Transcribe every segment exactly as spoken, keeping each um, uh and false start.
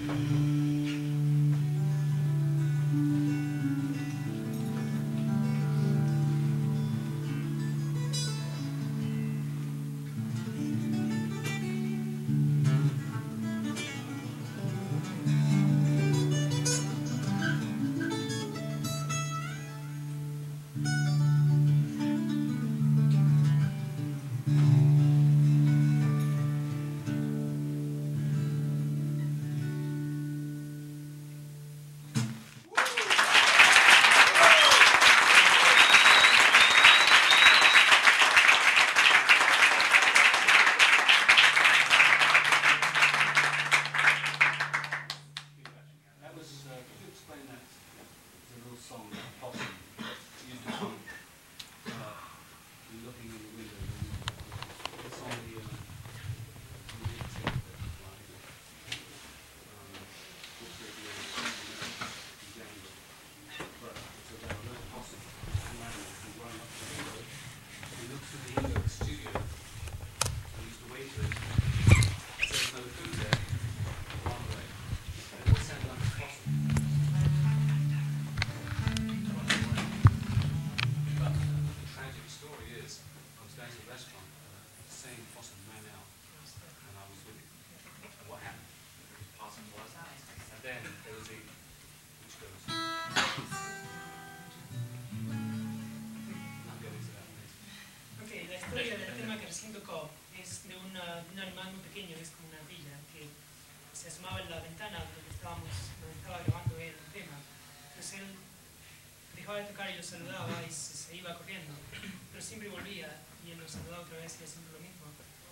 se asomaba en la ventana donde, estábamos, donde estaba grabando él el tema. Entonces él dejaba de tocar y lo saludaba y se, se iba corriendo, pero siempre volvía y él lo saludaba otra vez y hacía siempre lo mismo.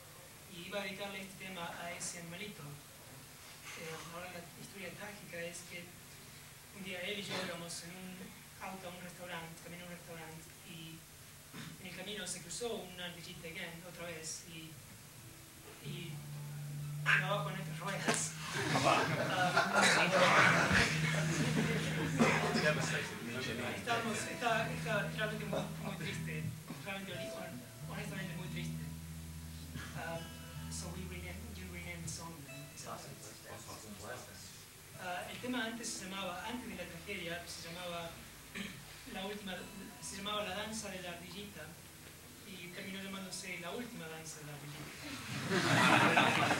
Y iba a dedicarle este tema a ese animalito. Eh, ahora la historia trágica es que un día él y yo íbamos en un auto a un restaurante, camino a un restaurante, y en el camino se cruzó una ardillita again, otra vez, y, y iba con estas ruedas. Estábamos, estaba, estaba realmente muy, muy triste, realmente honestamente muy triste. Uh, so we renamed, you renamed the song. Uh, el tema antes se llamaba, antes de la tragedia, se llamaba la última, se llamaba La danza de la ardillita y terminó llamándose La última danza de la ardillita.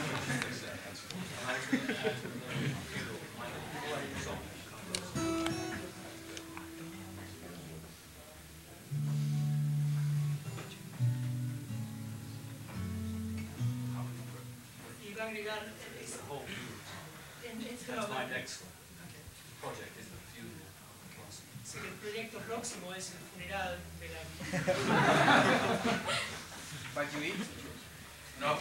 Y va a agregar It's the whole funeral. That's my next one. The project is the funeral. Sí, el proyecto próximo es el funeral de la... But you eat? No.